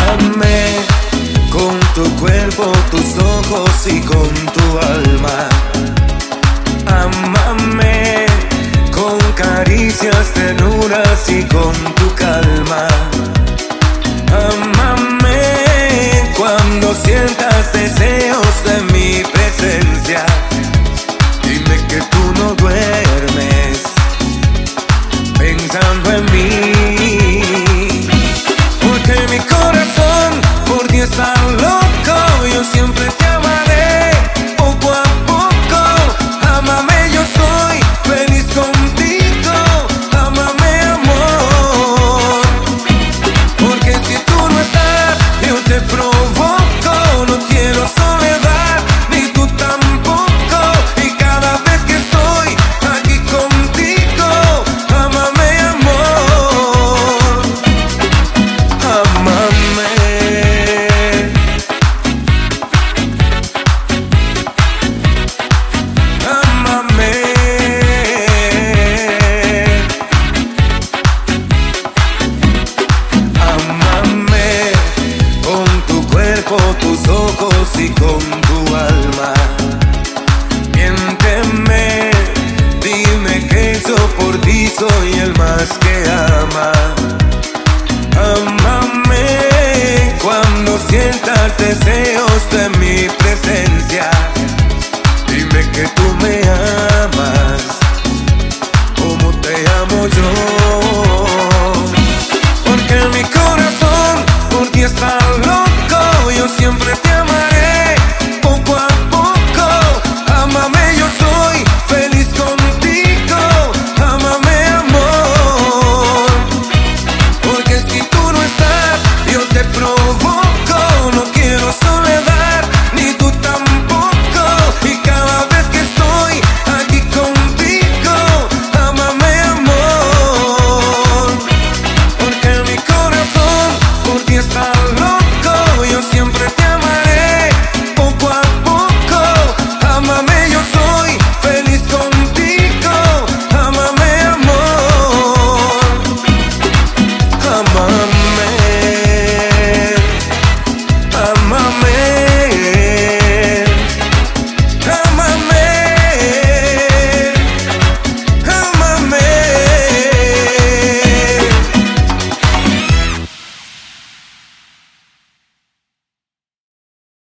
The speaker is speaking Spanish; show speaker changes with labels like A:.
A: Ámame con tu cuerpo, tus ojos y con tu alma. Ámame con caricias, ternuras y con tu calma. Ámame cuando sientas deseos de mi presencia. Dime que tú no duermes pensando en mí, porque mi corazón por ti está loco. Yo siempre te amaré poco a poco. Ámame, yo soy feliz contigo. Ámame, amor, porque si tú no estás, yo te provoco. No quiero soledad, ni tú tampoco. Y cada vez que estoy aquí contigo, ámame, amor, ámame. Ámame. Ámame con tu cuerpo, tus ojos y con tu alma. Miénteme, dime que yo por ti soy el más que ama. Ámame cuando sientas deseos de